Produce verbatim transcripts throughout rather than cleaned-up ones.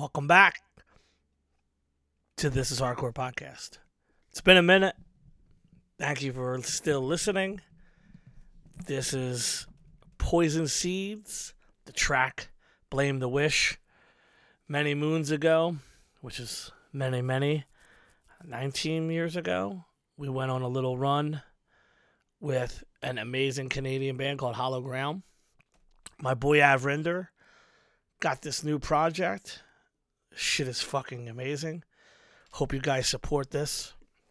Welcome back to This is Hardcore Podcast. It's been a minute. Thank you for still listening. This is Poison Seeds, the track Blame the Wish. Many moons ago, which is many, many, nineteen years ago, we went on a little run with an amazing Canadian band called Hollow Ground. My boy Avrinder got this new project. Shit is fucking amazing. Hope you guys support this.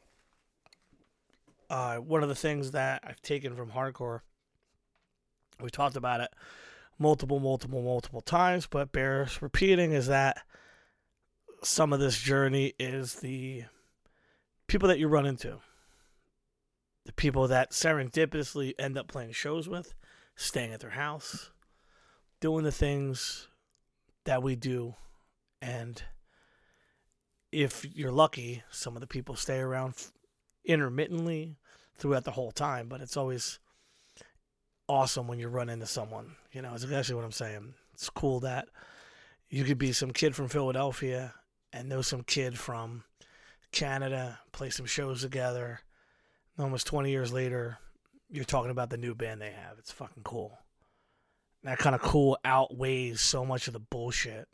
Uh, one of the things that I've taken from hardcore, we talked about it multiple, multiple, multiple times, but bears repeating, is that some of this journey is the people that you run into. The people that serendipitously end up playing shows with, staying at their house, doing the things that we do. And if you're lucky, some of the people stay around intermittently throughout the whole time, but it's always awesome when you run into someone. You know, it's actually what I'm saying. It's cool that you could be some kid from Philadelphia and know some kid from Canada, play some shows together. Almost twenty years later, you're talking about the new band they have. It's fucking cool. That kind of cool outweighs so much of the bullshit.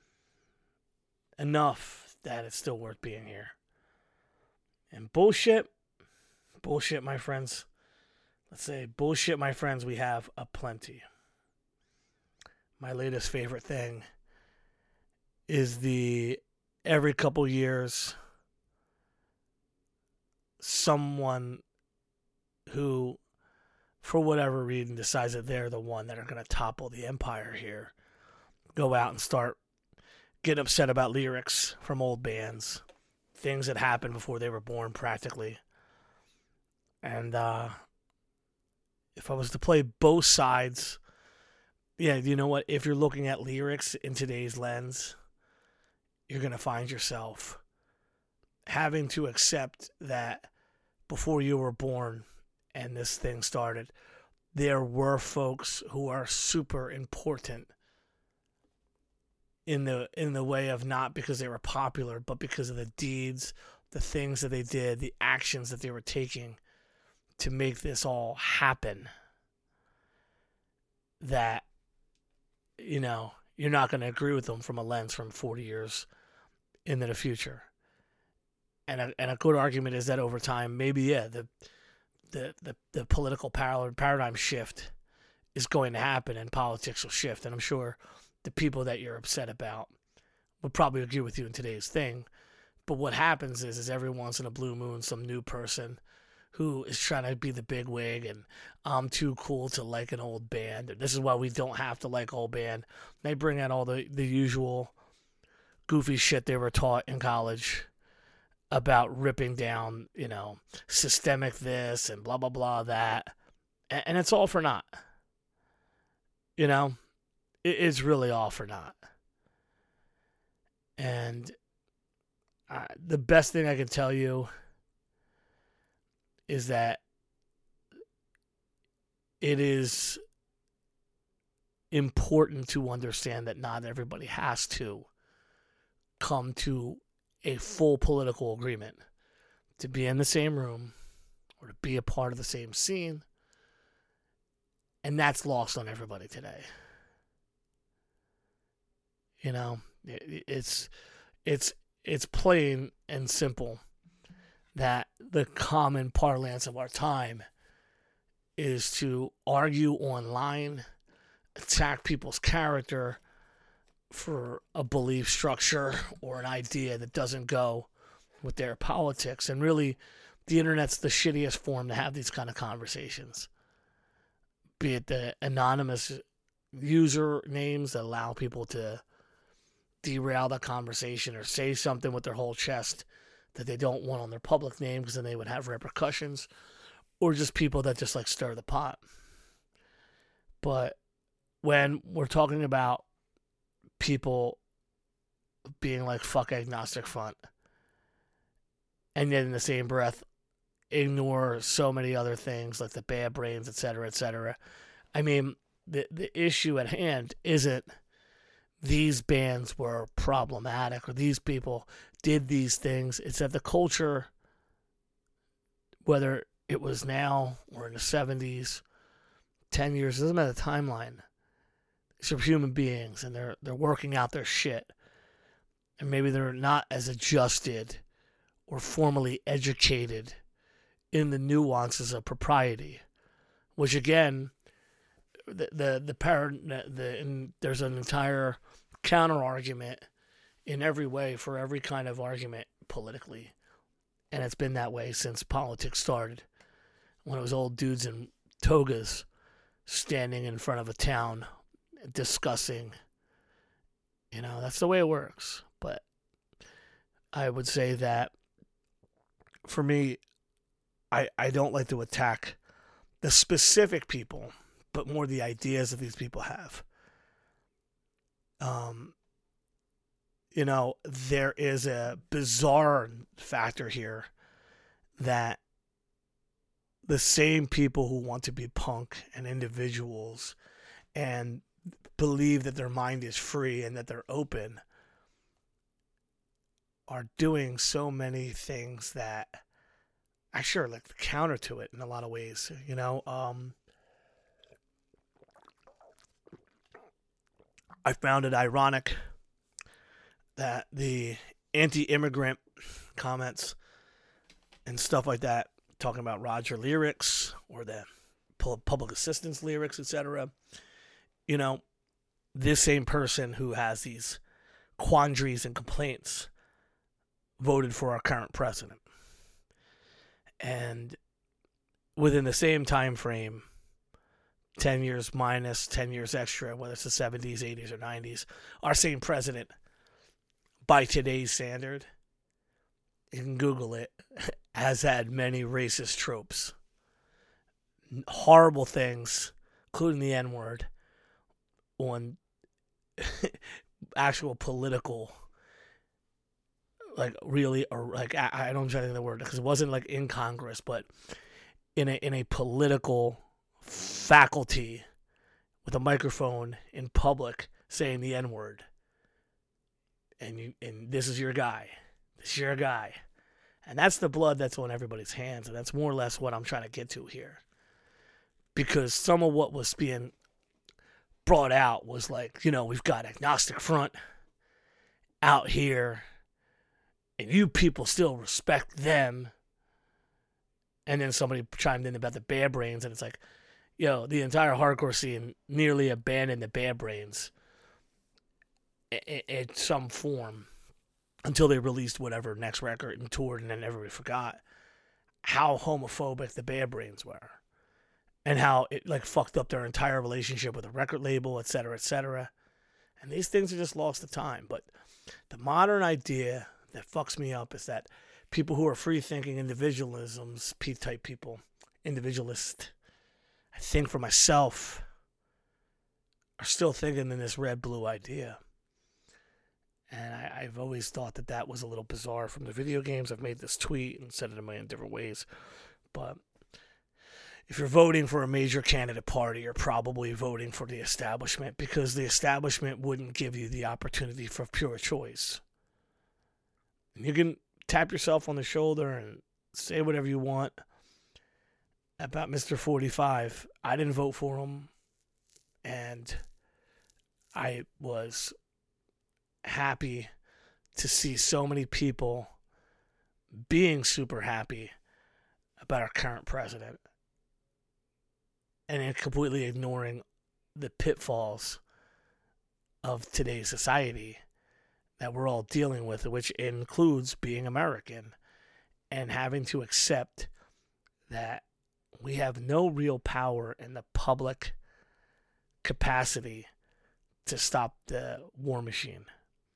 Enough that it's still worth being here. And bullshit, bullshit, my friends. Let's say bullshit, my friends, we have aplenty. My latest favorite thing is the every couple years someone who, for whatever reason, decides that they're the one that are going to topple the empire here, go out and start getting upset about lyrics from old bands, things that happened before they were born practically. And uh, if I was to play both sides, yeah, you know what? If you're looking at lyrics in today's lens, you're going to find yourself having to accept that before you were born and this thing started, there were folks who are super important in the in the way of not because they were popular, but because of the deeds, the things that they did, the actions that they were taking to make this all happen. That, you know, you're not going to agree with them from a lens from forty years into the future. And a, and a good argument is that over time, maybe, yeah, the the, the, the political paradigm shift is going to happen and politics will shift. And I'm sure the people that you're upset about would probably agree with you in today's thing. But what happens is, is every once in a blue moon, some new person who is trying to be the big wig and I'm too cool to like an old band. And this is why we don't have to like old band. They bring out all the, the usual goofy shit they were taught in college about ripping down, you know, systemic this and blah, blah, blah, that. And, and it's all for naught. You know? It's really all for naught. And uh, the best thing I can tell you is that it is important to understand that not everybody has to come to a full political agreement to be in the same room or to be a part of the same scene. And that's lost on everybody today. You know, it's it's it's plain and simple that the common parlance of our time is to argue online, attack people's character for a belief structure or an idea that doesn't go with their politics. And really, the internet's the shittiest form to have these kind of conversations. Be it the anonymous user names that allow people to derail the conversation or say something with their whole chest that they don't want on their public name because then they would have repercussions, or just people that just like stir the pot. But when we're talking about people being like fuck agnostic front and yet in the same breath ignore so many other things like the bad brains, et cetera, et cetera. I mean, the the issue at hand isn't these bands were problematic or these people did these things. It's that the culture, whether it was now or in the seventies, ten years, it doesn't matter the timeline. These are human beings and they're they're working out their shit. And maybe they're not as adjusted or formally educated in the nuances of propriety, which again, the the the parent the in, there's an entire counter argument in every way for every kind of argument politically, and it's been that way since politics started. When it was old dudes in togas standing in front of a town discussing, you know, that's the way it works. But I would say that for me, I I don't like to attack the specific people, but more the ideas that these people have. Um, you know, there is a bizarre factor here that the same people who want to be punk and individuals and believe that their mind is free and that they're open are doing so many things that actually are like the counter to it in a lot of ways, you know. Um, I found it ironic that the anti-immigrant comments and stuff like that, talking about Roger lyrics or the public assistance lyrics, et cetera, you know, this same person who has these quandaries and complaints voted for our current president. And within the same time frame, ten years minus, ten years extra, whether it's the seventies, eighties, or nineties, our same president, by today's standard, you can Google it, has had many racist tropes. Horrible things, including the N-word, on actual political, like really, or like I, I don't try to think of the word because it wasn't like in Congress, but in a in a political faculty with a microphone in public saying the N-word, and you and this is your guy, this is your guy, and that's the blood that's on everybody's hands, and that's more or less what I'm trying to get to here, because some of what was being brought out was like, you know, we've got Agnostic Front out here, and you people still respect them. And then somebody chimed in about the Bad Brains, and it's like, yo, the entire hardcore scene nearly abandoned the Bad Brains in, in some form until they released whatever next record and toured, and then everybody forgot how homophobic the Bad Brains were. And how it like fucked up their entire relationship with the record label, et cetera, et cetera. And these things are just lost to time. But the modern idea that fucks me up is that people who are free-thinking individualisms, P-type people, individualist, I think for myself, are still thinking in this red-blue idea. And I, I've always thought that that was a little bizarre from the video games. I've made this tweet and said it in a million different ways. But if you're voting for a major candidate party, you're probably voting for the establishment, because the establishment wouldn't give you the opportunity for pure choice. And you can tap yourself on the shoulder and say whatever you want about Mister forty-five. I didn't vote for him, and I was happy to see so many people being super happy about our current president, and then completely ignoring the pitfalls of today's society that we're all dealing with, which includes being American and having to accept that we have no real power in the public capacity to stop the war machine.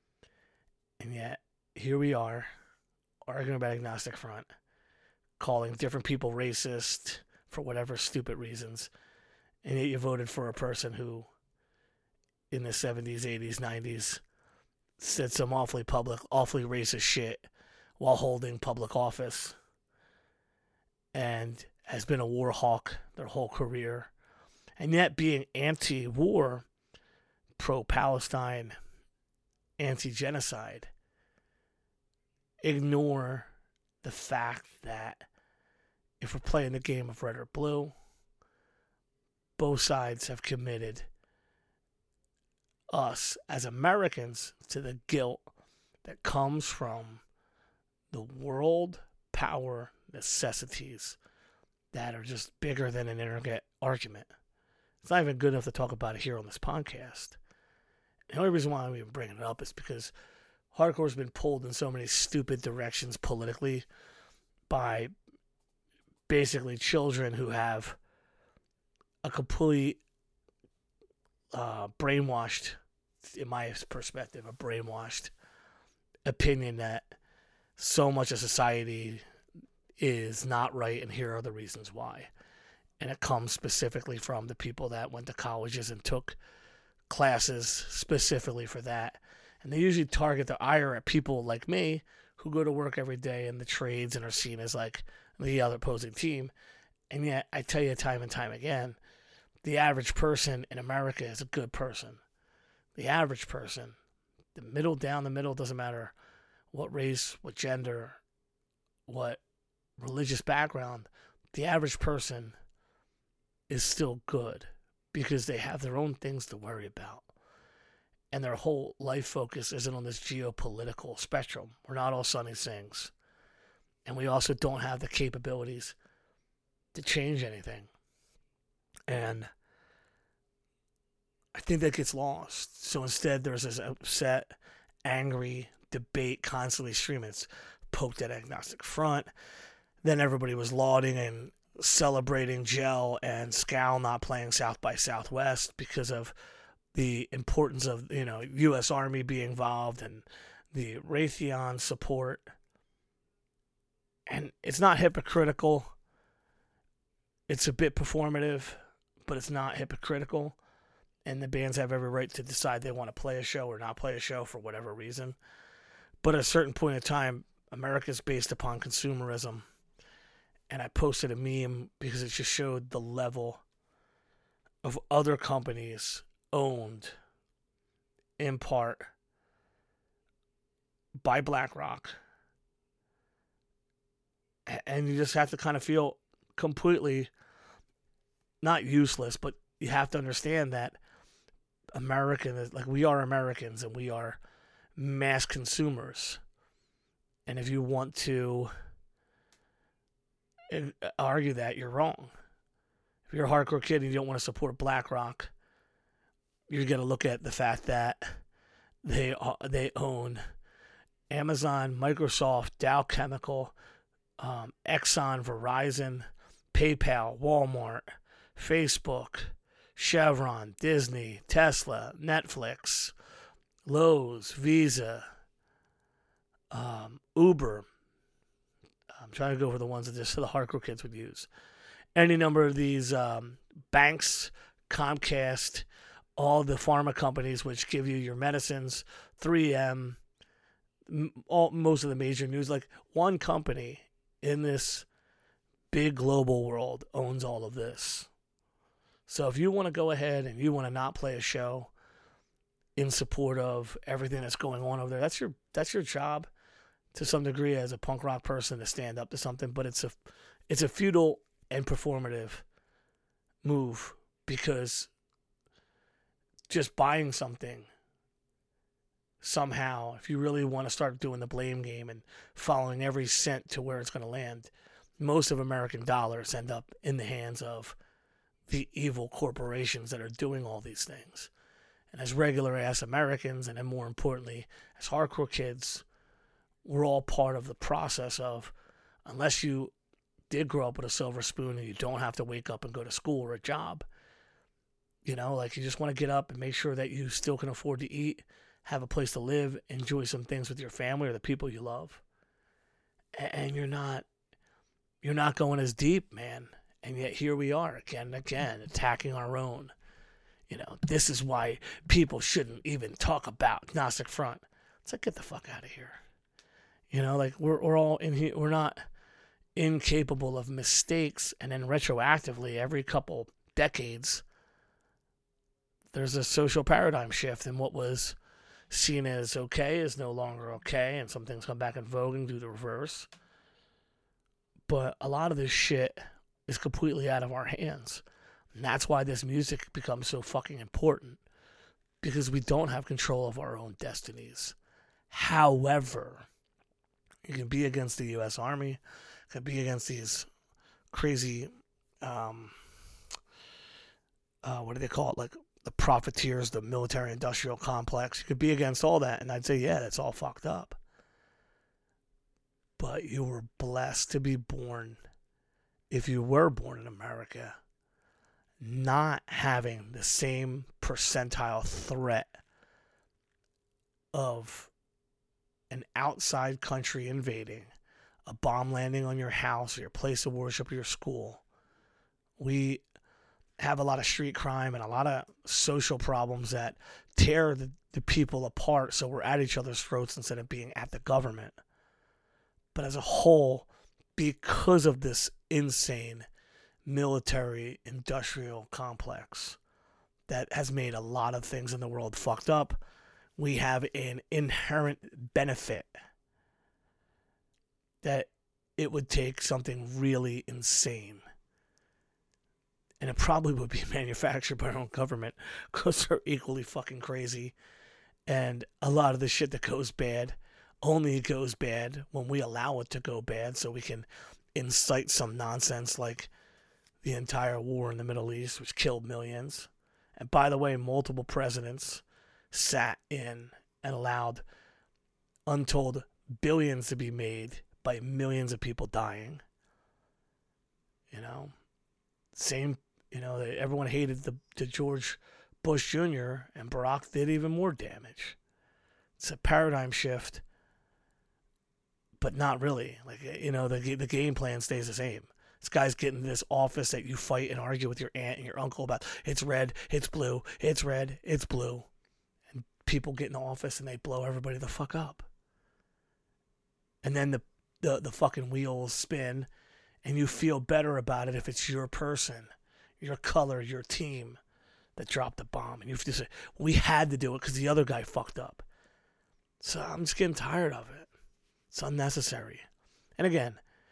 And yet, here we are, arguing about Agnostic Front, calling different people racist for whatever stupid reasons, and yet you voted for a person who, in the seventies, eighties, nineties, said some awfully public, awfully racist shit while holding public office, and has been a war hawk their whole career, and yet being anti-war, pro-Palestine, anti-genocide ignore the fact that if we're playing the game of red or blue, both sides have committed us as Americans to the guilt that comes from the world power necessities that are just bigger than an internet argument. It's not even good enough to talk about it here on this podcast. The only reason why I'm even bringing it up is because hardcore's been pulled in so many stupid directions politically by basically children who have a complete uh, brainwashed, in my perspective, a brainwashed opinion that so much of society is not right, and here are the reasons why. And it comes specifically from the people that went to colleges and took classes specifically for that. And they usually target their ire at people like me who go to work every day in the trades and are seen as like the other opposing team. And yet, I tell you time and time again, the average person in America is a good person. The average person, the middle, down the middle, doesn't matter what race, what gender, what religious background, the average person is still good because they have their own things to worry about. And their whole life focus isn't on this geopolitical spectrum. We're not all Sonny Sings. And we also don't have the capabilities to change anything. And I think that gets lost. So instead, there's this upset, angry debate constantly streaming. It's poked at Agnostic Front. Then everybody was lauding and celebrating Gel and Scal not playing South by Southwest because of the importance of, you know, U S Army being involved and the Raytheon support. And it's not hypocritical. It's a bit performative, but it's not hypocritical. And the bands have every right to decide they want to play a show or not play a show for whatever reason. But at a certain point in time, America's based upon consumerism. And I posted a meme because it just showed the level of other companies owned in part by BlackRock. And you just have to kind of feel completely not useless, but you have to understand that American, like we are Americans and we are mass consumers. And if you want to argue that, you're wrong. If you're a hardcore kid and you don't want to support BlackRock, you're going to look at the fact that they they own Amazon, Microsoft, Dow Chemical, um, Exxon, Verizon, PayPal, Walmart, Facebook, Chevron, Disney, Tesla, Netflix, Lowe's, Visa, um, Uber. I'm trying to go for the ones that just the hardcore kids would use. Any number of these um, banks, Comcast, all the pharma companies which give you your medicines, three M, all most of the major news. Like one company in this big global world owns all of this. So if you want to go ahead and you want to not play a show in support of everything that's going on over there, that's your that's your job to some degree as a punk rock person to stand up to something. But it's a it's a futile and performative move because just buying something somehow, if you really want to start doing the blame game and following every cent to where it's going to land, most of American dollars end up in the hands of the evil corporations that are doing all these things. And as regular ass Americans, and then more importantly, as hardcore kids, we're all part of the process of, unless you did grow up with a silver spoon and you don't have to wake up and go to school or a job, you know, like you just want to get up and make sure that you still can afford to eat, have a place to live, enjoy some things with your family or the people you love. And you're not, you're not going as deep, man. And yet here we are again and again attacking our own. You know, this is why people shouldn't even talk about Agnostic Front. It's like, get the fuck out of here. You know, like we're we're all in here. We're not incapable of mistakes. And then retroactively, every couple decades, there's a social paradigm shift in what was, seen as okay is no longer okay, and some things come back in vogue and do the reverse. But a lot of this shit is completely out of our hands. And that's why this music becomes so fucking important. Because we don't have control of our own destinies. However, you can be against the U S Army, you can be against these crazy, um, uh, what do they call it? Like the profiteers, the military industrial complex. You could be against all that, and I'd say, yeah, that's all fucked up. But you were blessed to be born, if you were born in America, not having the same percentile threat of an outside country invading, a bomb landing on your house or your place of worship or your school. We have a lot of street crime and a lot of social problems that tear the, the people apart, so we're at each other's throats instead of being at the government. But as a whole, because of this insane military industrial complex that has made a lot of things in the world fucked up, we have an inherent benefit that it would take something really insane. And it probably would be manufactured by our own government because they're equally fucking crazy. And a lot of the shit that goes bad only goes bad when we allow it to go bad, so we can incite some nonsense like the entire war in the Middle East, which killed millions. And by the way, multiple presidents sat in and allowed untold billions to be made by millions of people dying. You know, same, you know, everyone hated the, the George Bush Junior and Barack did even more damage. It's a paradigm shift, but not really. Like, you know, the the game plan stays the same. This guy's getting this office that you fight and argue with your aunt and your uncle about. It's red, it's blue, it's red, it's blue. And people get in the office and they blow everybody the fuck up. And then the, the, the fucking wheels spin and you feel better about it if it's your person, your color, your team that dropped the bomb. And you have to say, we had to do it because the other guy fucked up. So I'm just getting tired of it. It's unnecessary. And again,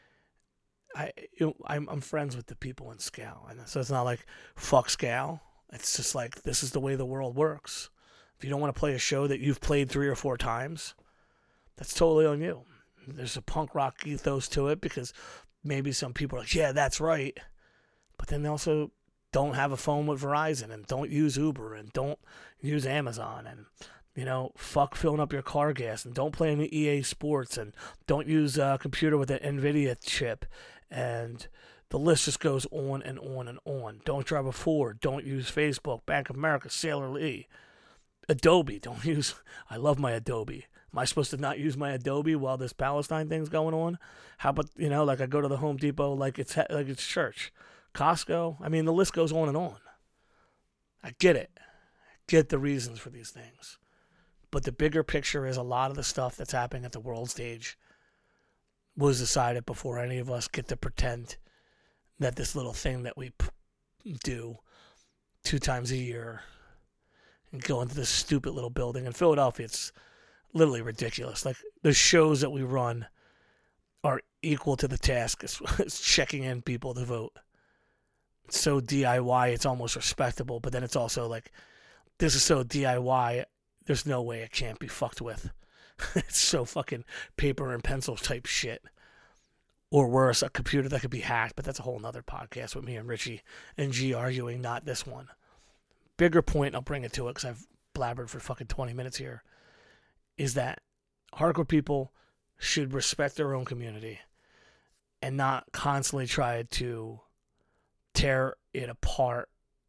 I, you know, I'm, I'm friends with the people in Scal, and so it's not like fuck Scal. It's just like, this is the way the world works. If you don't want to play a show that you've played three or four times, that's totally on you. There's a punk rock ethos to it because maybe some people are like, yeah, that's right, but then they also don't have a phone with Verizon and don't use Uber and don't use Amazon and, you know, fuck filling up your car gas and don't play any E A Sports and don't use a computer with an NVIDIA chip. And the list just goes on and on and on. Don't drive a Ford. Don't use Facebook, Bank of America, Sailor Lee. Adobe. Don't use... I love my Adobe. Am I supposed to not use my Adobe while this Palestine thing's going on? How about, you know, like I go to the Home Depot like it's like it's church. Costco. I mean, the list goes on and on. I get it. I get the reasons for these things. But the bigger picture is a lot of the stuff that's happening at the world stage was decided before any of us get to pretend that this little thing that we p- do two times a year and go into this stupid little building. In Philadelphia, it's literally ridiculous. Like, the shows that we run are equal to the task as, as checking in people to vote. It's so D I Y, it's almost respectable, but then it's also like, this is so D I Y, there's no way it can't be fucked with. It's so fucking paper and pencil type shit. Or worse, a computer that could be hacked, but that's a whole nother podcast with me and Richie and G arguing, not this one. Bigger point, I'll bring it to it because I've blabbered for fucking twenty minutes here, is that hardcore people should respect their own community and not constantly try to tear it apart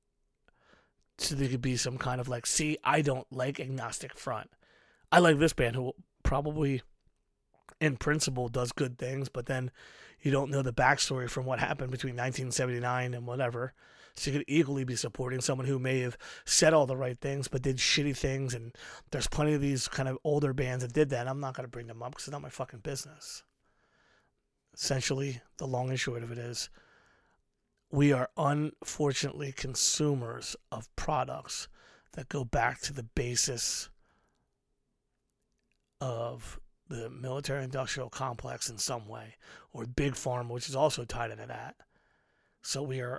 so there could be some kind of like, see, I don't like Agnostic Front. I like this band who probably, in principle, does good things, but then you don't know the backstory from what happened between nineteen seventy-nine and whatever. So you could equally be supporting someone who may have said all the right things but did shitty things, and there's plenty of these kind of older bands that did that. I'm not going to bring them up because it's not my fucking business. Essentially, the long and short of it is, we are unfortunately consumers of products that go back to the basis of the military industrial complex in some way, or big pharma, which is also tied into that. So we are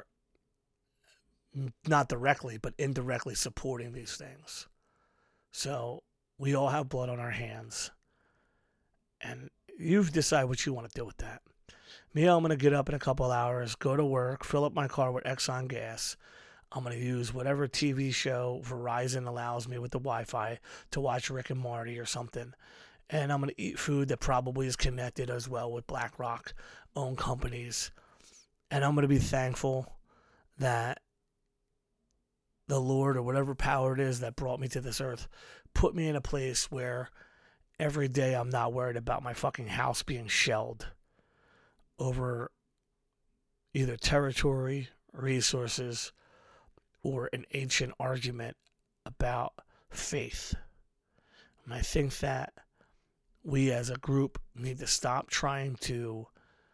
not directly, but indirectly supporting these things. So we all have blood on our hands. And you've decided what you want to do with that. Me, I'm going to get up in a couple hours, go to work, fill up my car with Exxon gas. I'm going to use whatever T V show Verizon allows me with the Wi-Fi to watch Rick and Morty or something. And I'm going to eat food that probably is connected as well with BlackRock owned companies. And I'm going to be thankful that the Lord, or whatever power it is that brought me to this earth, put me in a place where every day I'm not worried about my fucking house being shelled over either territory, resources, or an ancient argument about faith. And I think that we as a group need to stop trying to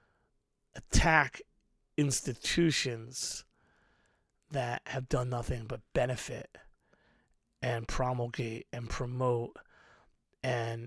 attack institutions that have done nothing but benefit and promulgate and promote and,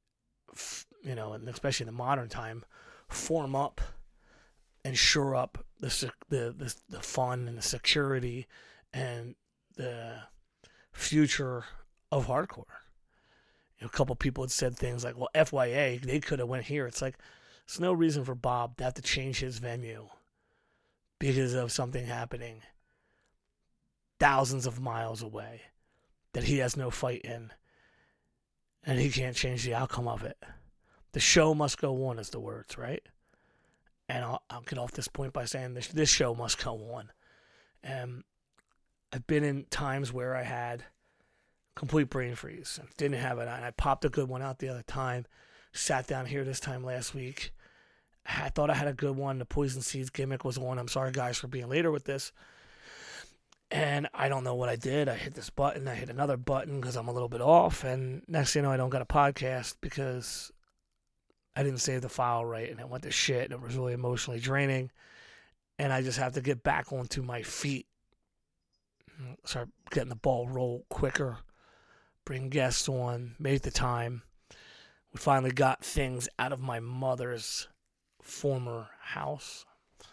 you know, and especially in the modern time, form up and shore up the the the, the fun and the security and the future of hardcore. You know, a couple people had said things like, well, F Y A, they could have went here. It's like, there's no reason for Bob to have to change his venue because of something happening thousands of miles away that he has no fight in, and he can't change the outcome of it. The show must go on, is the words, right? And I'll, I'll get off this point by saying this, this show must go on. And I've been in times where I had complete brain freeze. Didn't have it. And I popped a good one out the other time. Sat down here this time last week. I thought I had a good one. The Poison Seeds gimmick was on. I'm sorry, guys, for being later with this. And I don't know what I did. I hit this button. I hit another button because I'm a little bit off. And next thing you know, I don't got a podcast because I didn't save the file right. And it went to shit. And it was really emotionally draining. And I just have to get back onto my feet. Start getting the ball roll quicker. Bring guests on. Make the time. We finally got things out of my mother's former house.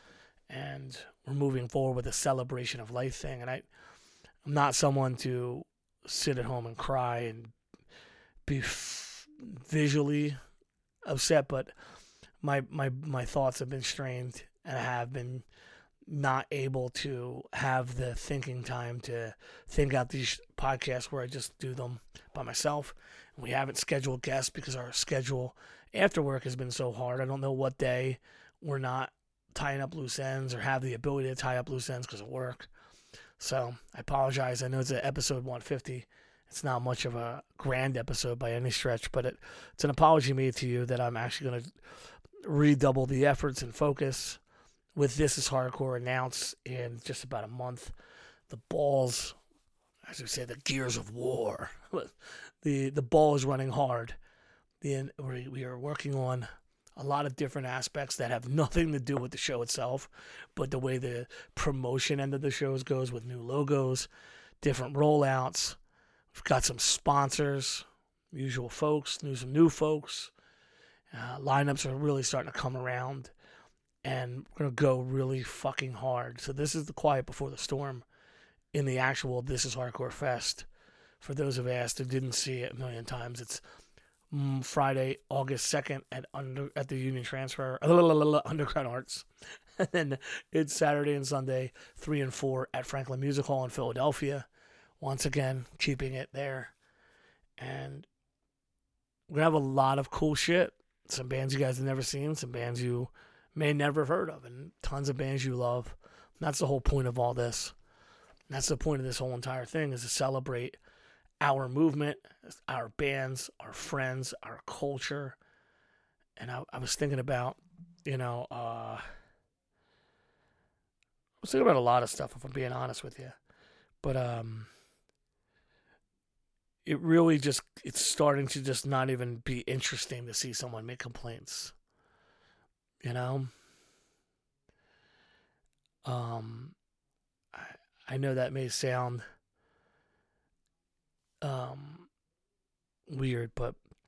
And we're moving forward with a celebration of life thing. And I, I'm not someone to sit at home and cry and be f- visually upset, but my, my, my thoughts have been strained, and I have been not able to have the thinking time to think out these podcasts where I just do them by myself. And we haven't scheduled guests because our schedule after work has been so hard. I don't know what day we're not tying up loose ends or have the ability to tie up loose ends because of work. So I apologize. I know it's an episode one fifty. It's not much of a grand episode by any stretch, but it, it's an apology made to you that I'm actually going to redouble the efforts and focus with This Is Hardcore announced in just about a month. The balls, as we say, the gears of war. the The ball is running hard. The, we are working on a lot of different aspects that have nothing to do with the show itself, but the way the promotion end of the shows goes with new logos, different rollouts. We've got some sponsors, usual folks, new some new folks. Uh, lineups are really starting to come around, and we're going to go really fucking hard. So this is the quiet before the storm in the actual This Is Hardcore Fest. For those who've asked who didn't see it a million times, it's Friday, August second at under at the Union Transfer, Underground Arts. And then it's Saturday and Sunday, three and four at Franklin Music Hall in Philadelphia. Once again, keeping it there. And we're going to have a lot of cool shit. Some bands you guys have never seen, some bands you may never have heard of, and tons of bands you love. And that's the whole point of all this. And that's the point of this whole entire thing, is to celebrate our movement, our bands, our friends, our culture. And I, I was thinking about, you know, uh, I was thinking about a lot of stuff, if I'm being honest with you. But um, it really just, it's starting to just not even be interesting to see someone make complaints. You know? Um, I, I know that may sound um, weird, but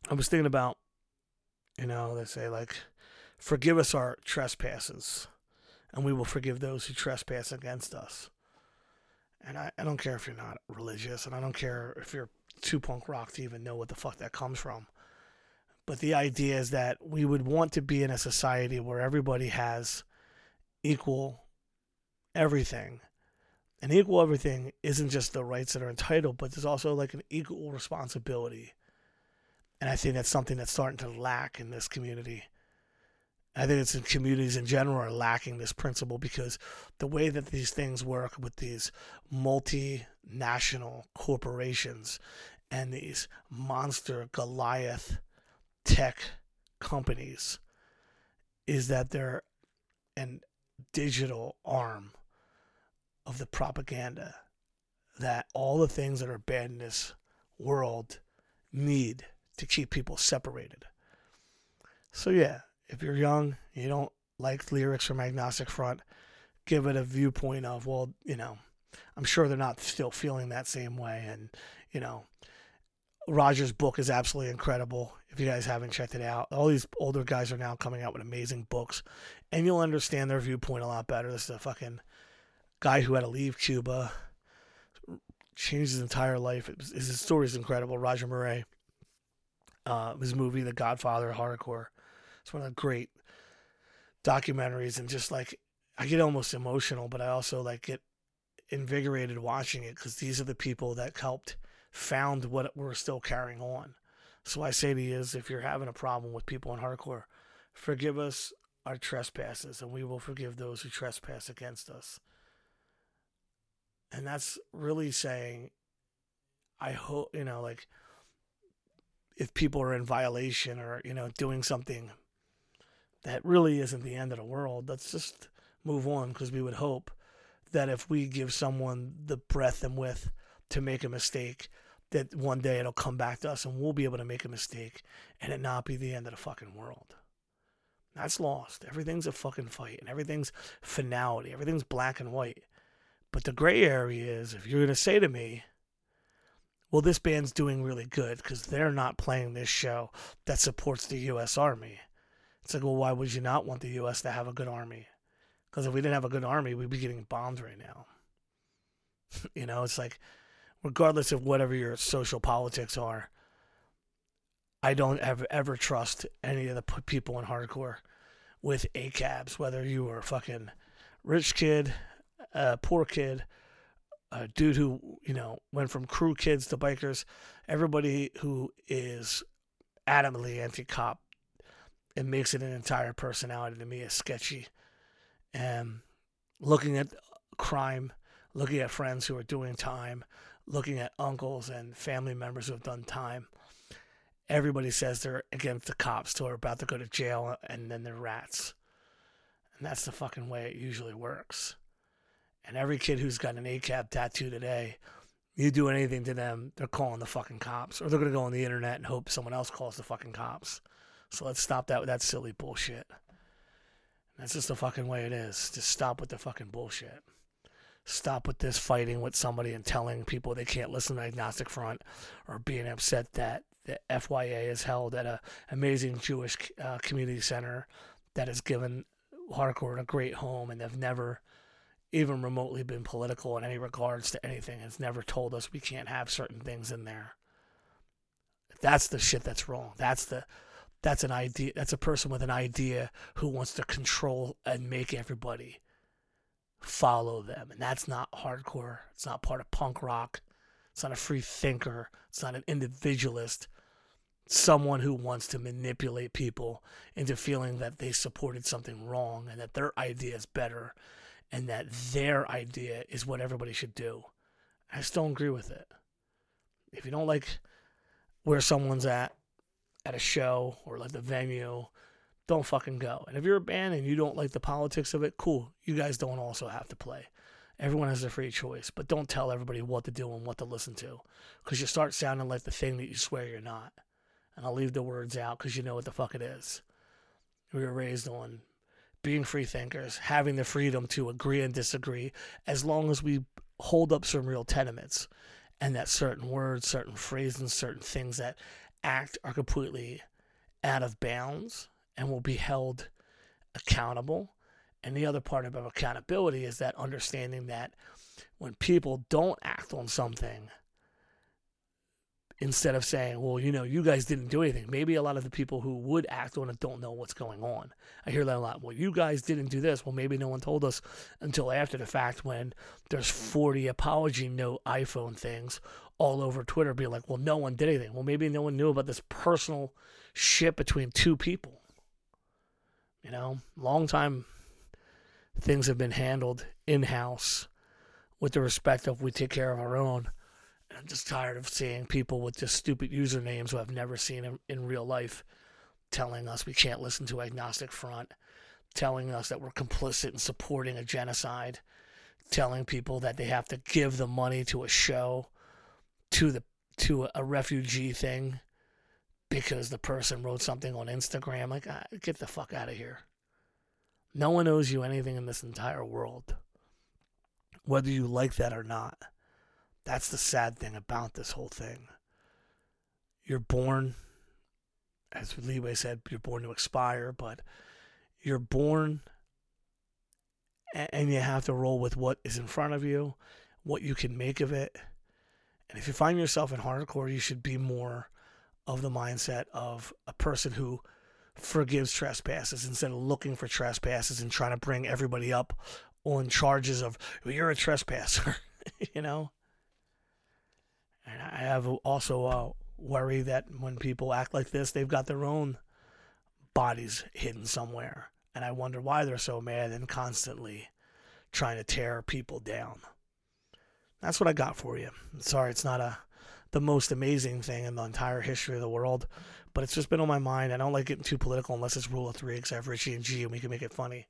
I was thinking about, you know, they say, like, forgive us our trespasses, and we will forgive those who trespass against us. And I, I don't care if you're not religious, and I don't care if you're too punk rock to even know what the fuck that comes from. But the idea is that we would want to be in a society where everybody has equal everything. And equal everything isn't just the rights that are entitled, but there's also like an equal responsibility. And I think that's something that's starting to lack in this community. I think it's in communities in general are lacking this principle because the way that these things work with these multinational corporations and these monster Goliath tech companies is that they're an digital arm of the propaganda that all the things that are bad in this world need to keep people separated. So yeah, if you're young, you don't like lyrics from Agnostic Front, give it a viewpoint of, well, you know, I'm sure they're not still feeling that same way. And, you know, Roger's book is absolutely incredible. If you guys haven't checked it out, all these older guys are now coming out with amazing books, and you'll understand their viewpoint a lot better. This is a fucking guy who had to leave Cuba, changed his entire life. It was, his story is incredible. Roger Murray, uh, his movie, The Godfather of Hardcore. It's one of the great documentaries, and just like I get almost emotional, but I also like get invigorated watching it because these are the people that helped found what we're still carrying on. So I say to you is, if you're having a problem with people in hardcore, forgive us our trespasses, and we will forgive those who trespass against us. And that's really saying, I hope, you know, like, if people are in violation or, you know, doing something that really isn't the end of the world, let's just move on, because we would hope that if we give someone the breadth and width to make a mistake, that one day it'll come back to us and we'll be able to make a mistake and it not be the end of the fucking world. That's lost. Everything's a fucking fight, and everything's finality. Everything's black and white. But the gray area is, if you're going to say to me, well, this band's doing really good because they're not playing this show that supports the U S Army. It's like, well, why would you not want the U S to have a good army? Because if we didn't have a good army, we'd be getting bombed right now. You know, it's like, regardless of whatever your social politics are, I don't ever, ever trust any of the p- people in hardcore with A C A Bs, whether you were a fucking rich kid, a poor kid, a dude who, you know, went from crew kids to bikers. Everybody who is adamantly anti-cop, it makes it an entire personality to me is sketchy. And looking at crime, looking at friends who are doing time, looking at uncles and family members who have done time, everybody says they're against the cops who are about to go to jail, and then they're rats. And that's the fucking way it usually works. And every kid who's got an A C A B tattoo today, you do anything to them, they're calling the fucking cops. Or they're going to go on the internet and hope someone else calls the fucking cops. So let's stop that with that silly bullshit. That's just the fucking way it is. Just stop with the fucking bullshit. Stop with this fighting with somebody and telling people they can't listen to Agnostic Front, or being upset that the F Y A is held at an amazing Jewish uh, community center that has given hardcore a great home, and they've never even remotely been political in any regards to anything. It's never told us we can't have certain things in there. That's the shit that's wrong. That's the that's an idea. That's a person with an idea who wants to control and make everybody follow them. And that's not hardcore. It's not part of punk rock. It's not a free thinker. It's not an individualist. It's someone who wants to manipulate people into feeling that they supported something wrong and that their idea is better and that their idea is what everybody should do. I just don't agree with it. If you don't like where someone's at, at a show or like the venue, don't fucking go. And if you're a band and you don't like the politics of it, cool. You guys don't also have to play. Everyone has their free choice, but don't tell everybody what to do and what to listen to, because you start sounding like the thing that you swear you're not. And I'll leave the words out because you know what the fuck it is. We were raised on being free thinkers, having the freedom to agree and disagree, as long as we hold up some real tenements, and that certain words, certain phrases, certain things that act are completely out of bounds and will be held accountable. And the other part about accountability is that understanding that when people don't act on something, instead of saying, well, you know, you guys didn't do anything, maybe a lot of the people who would act on it don't know what's going on. I hear that a lot. Well, you guys didn't do this. Well, maybe no one told us until after the fact when there's forty apology note iPhone things all over Twitter being like, well, no one did anything. Well, maybe no one knew about this personal shit between two people. You know, long time things have been handled in-house with the respect of we take care of our own. And I'm just tired of seeing people with just stupid usernames who I've never seen in, in real life telling us we can't listen to Agnostic Front, telling us that we're complicit in supporting a genocide, telling people that they have to give the money to a show, to the to a refugee thing, because the person wrote something on Instagram. Like, ah, get the fuck out of here. No one owes you anything in this entire world, whether you like that or not. That's the sad thing about this whole thing. You're born, as Leeway said, you're born to expire, but you're born and you have to roll with what is in front of you, what you can make of it. And if you find yourself in hardcore, you should be more of the mindset of a person who forgives trespasses instead of looking for trespasses and trying to bring everybody up on charges of, well, you're a trespasser, you know? And I have also uh, worry that when people act like this, they've got their own bodies hidden somewhere. And I wonder why they're so mad and constantly trying to tear people down. That's what I got for you. Sorry, it's not a the most amazing thing in the entire history of the world, but it's just been on my mind. I don't like getting too political unless it's rule of three, because I have Richie and G and we can make it funny.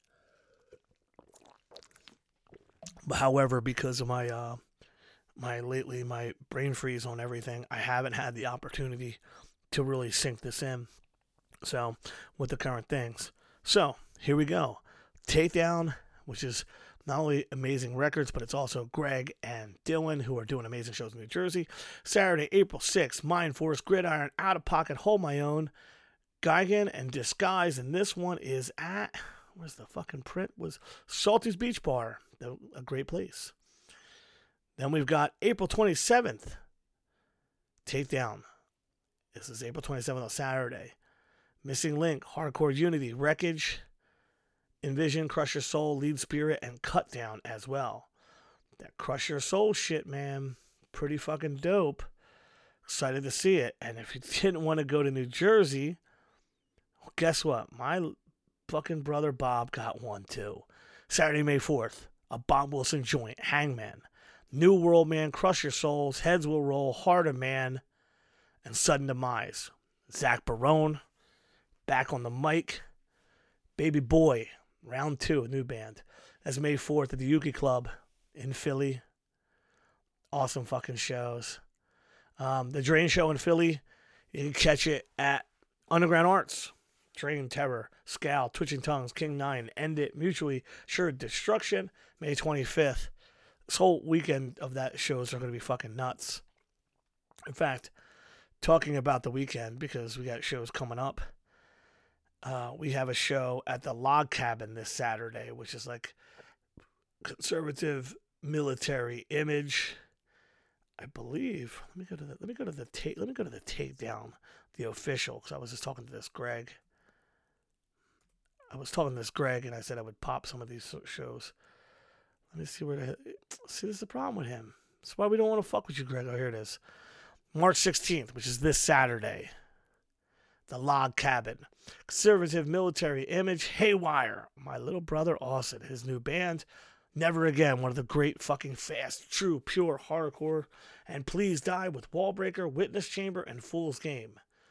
But however, because of my uh, my lately my brain freeze on everything, I haven't had the opportunity to really sink this in. So with the current things, so here we go. Takedown, which is not only amazing records, but it's also Greg and Dylan, who are doing amazing shows in New Jersey. Saturday, April sixth, Mind Force, Gridiron, Out of Pocket, Hold My Own, Gigan, and Disguise. And this one is at, where's the fucking print? Was Salty's Beach Bar, a great place. Then we've got April twenty-seventh, Takedown. This is April twenty-seventh on Saturday. Missing Link, Hardcore Unity, Wreckage, Envision, Crush Your Soul, Lead Spirit, and Cut Down as well. That Crush Your Soul shit, man, pretty fucking dope. Excited to see it. And if you didn't want to go to New Jersey, well, guess what? My fucking brother Bob got one too. Saturday, May fourth, a Bob Wilson joint, Hangman, New World Man, Crush Your Souls, Heads Will Roll, Heart of Man, and Sudden Demise. Zach Barone, back on the mic. Baby Boy, round two, a new band. That's May fourth at the Yuki Club in Philly. Awesome fucking shows. Um, the Drain Show in Philly, you can catch it at Underground Arts. Drain, Terror, Scowl, Twitching Tongues, King Nine, End It, Mutually Assured Destruction, May twenty-fifth. This whole weekend of that shows are going to be fucking nuts. In fact, talking about the weekend, because we got shows coming up, uh, we have a show at the Log Cabin this Saturday, which is like conservative military image. I believe. Let me go to the. Let me go to the take. Let me go to the Takedown, the official, because I was just talking to this Greg. I was talking to this Greg, and I said I would pop some of these shows. Let me see where to. See, this is the problem with him. That's why we don't want to fuck with you, Greg. Oh, here it is. March sixteenth, which is this Saturday. The Log Cabin. Conservative military image. Haywire. My little brother Austin, his new band. Never Again, one of the great fucking fast, true, pure hardcore. And Please Die with Wallbreaker, Witness Chamber, and Fool's Game.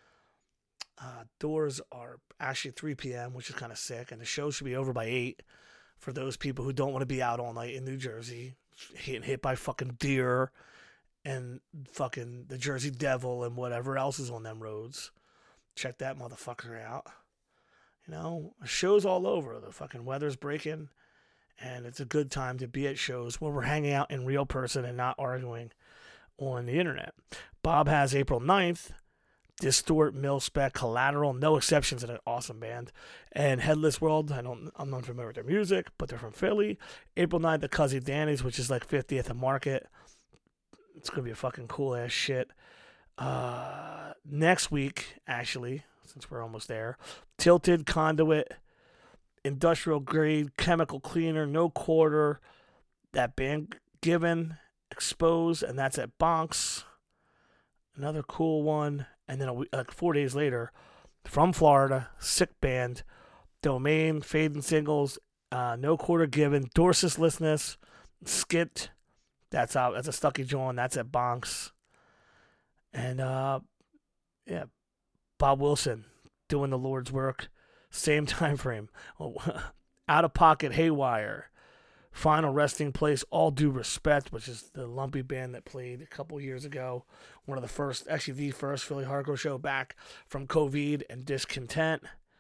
Uh, doors are actually three p.m., which is kind of sick. And the show should be over by eight for those people who don't want to be out all night in New Jersey. Getting hit by fucking deer and fucking the Jersey Devil and whatever else is on them roads. Check that motherfucker out. You know, shows all over. The fucking weather's breaking. And it's a good time to be at shows where we're hanging out in real person and not arguing on the internet. Bob has April ninth, Distort, Mil-Spec, Collateral, no exceptions in an awesome band. And Headless World, I don't, I'm not familiar with their music, but they're from Philly. April ninth, the Cuzzy Dannies, which is like fiftieth at Market. It's going to be a fucking cool ass shit. Uh, next week, actually, since we're almost there, Tilted, Conduit, Industrial Grade, Chemical Cleaner, No Quarter, that band Given, Expose, and that's at Bonks. Another cool one. And then a week, like four days later, from Florida, Sick Band, Domain, Fading Singles, uh, No Quarter Given, Dorselessness, Skit. That's out. That's a Stucky John. That's at Bonks. And uh, yeah, Bob Wilson doing the Lord's work. Same time frame. Oh, Out of Pocket, Haywire, Final Resting Place, All Due Respect, which is the lumpy band that played a couple years ago. One of the first, actually the first Philly hardcore show back from COVID, and Discontent.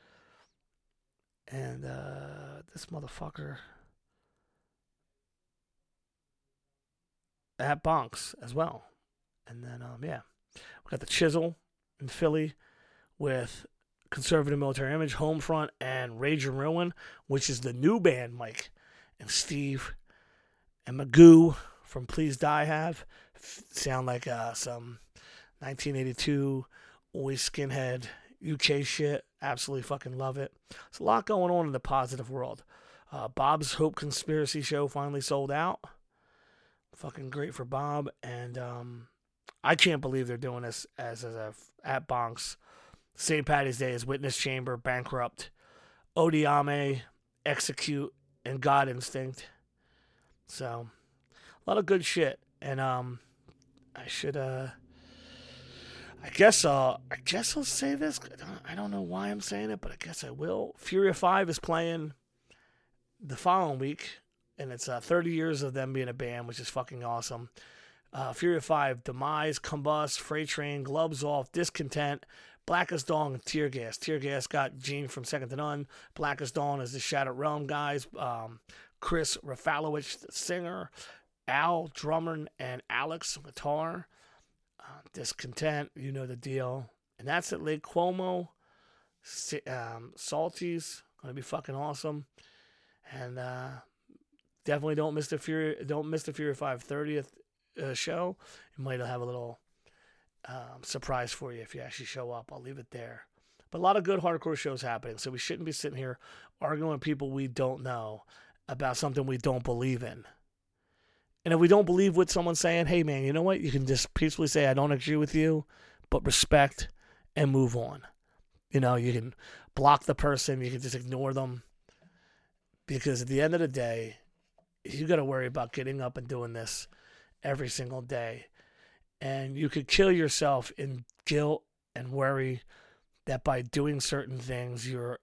And uh, this motherfucker at Bonks as well. And then, um, yeah, we got the Chisel in Philly with Conservative Military Image, Homefront, and Rage and Ruin, which is the new band Mike and Steve and Magoo from Please Die have. Sound like uh, some nineteen eighty-two Oi Skinhead U K shit. Absolutely fucking love it. There's a lot going on in the positive world. Uh, Bob's Hope Conspiracy show finally sold out. Fucking great for Bob. And um, I can't believe they're doing this as, as a, at Bonks. Saint Patty's Day is Witness Chamber, Bankrupt, Odiame, Execute, and God Instinct. So, a lot of good shit. And um, I should, uh, I guess, uh, I guess I'll say this. I don't, I don't know why I'm saying it, but I guess I will. Fury of Five is playing the following week, and it's uh, thirty years of them being a band, which is fucking awesome. Uh, Fury of Five, Demise, Combust, Freight Train, Gloves Off, Discontent, Blackest Dawn, and Tear Gas. Tear Gas got Gene from Second to None. Blackest Dawn is the Shattered Realm guys. Um, Chris Rafalowicz, the singer. Al, drummer, and Alex, guitar. Uh, Discontent, you know the deal. And that's at Lake Como. Um, Salty's going to be fucking awesome. And uh, definitely don't miss the Fury, don't miss the Fury five thirtieth uh, show. You might have a little Um, surprise for you if you actually show up. I'll leave it there. But a lot of good hardcore shows happening, so we shouldn't be sitting here arguing with people we don't know about something we don't believe in. And if we don't believe what someone's saying, hey man, you know what? You can just peacefully say, I don't agree with you, but respect and move on. You know, you can block the person, you can just ignore them. Because at the end of the day, you got to worry about getting up and doing this every single day. And you could kill yourself in guilt and worry that by doing certain things, you're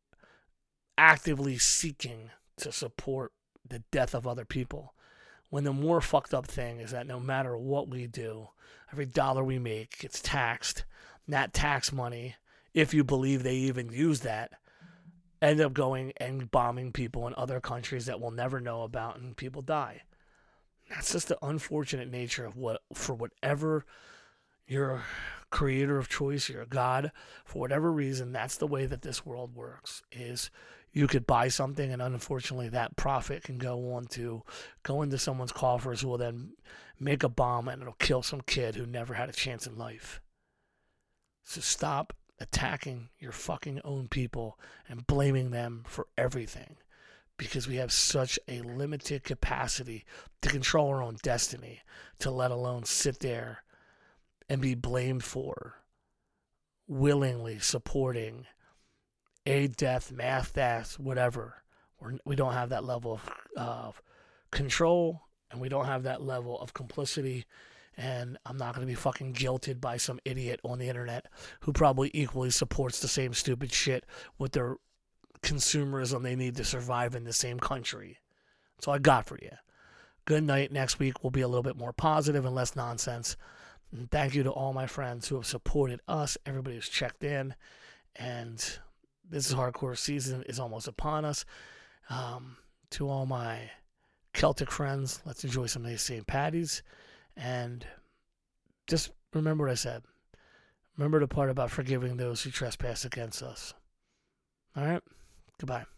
actively seeking to support the death of other people. When the more fucked up thing is that no matter what we do, every dollar we make gets taxed. That tax money, if you believe they even use that, end up going and bombing people in other countries that we'll never know about, and people die. That's just the unfortunate nature of what, for whatever your creator of choice, your God, for whatever reason, that's the way that this world works, is you could buy something and unfortunately that profit can go on to go into someone's coffers who will then make a bomb and it'll kill some kid who never had a chance in life. So stop attacking your fucking own people and blaming them for everything. Because we have such a limited capacity to control our own destiny, to let alone sit there and be blamed for willingly supporting a death, mass death, whatever. We're, we don't have that level of, of control, and we don't have that level of complicity, and I'm not going to be fucking guilted by some idiot on the internet who probably equally supports the same stupid shit with their consumerism they need to survive in the same country. That's all I got for you. Good night. Next week will be a little bit more positive and less nonsense. And thank you to all my friends who have supported us, everybody who's checked in, and this hardcore season is almost upon us. Um, to all my Celtic friends, let's enjoy some nice Saint Patty's, and just remember what I said. Remember the part about forgiving those who trespass against us. All right? Goodbye.